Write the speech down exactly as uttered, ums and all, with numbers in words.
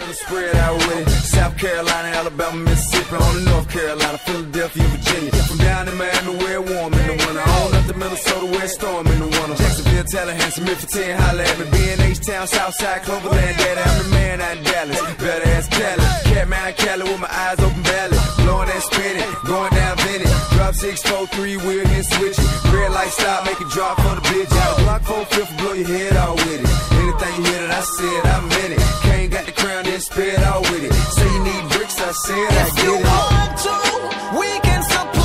Georgia, spread out with it. South Carolina, Alabama, Mississippi, on to North Carolina, Philadelphia, Virginia. From down in Miami, where it's warm in the winter. On up to Minnesota, where it's storm in the winter. Jacksonville, Tallahassee, Memphis, ten, holla at me. B and H Town, Southside, Cloverland, daddy, I'm the man out in Dallas. Better ass Cali, Catman, Cali with my eyes open valley. Blowing and spinning, going down Vinny. Drop six, four, three, wheel hit switching. Red light stop, make it drop for the bitch. Out block four, fifth, blow your head out with it. Anything you hear that I said, I meant it. Kane got the crown, then spit out with it. Say you need bricks, I said I get it. If you want to, we can supply.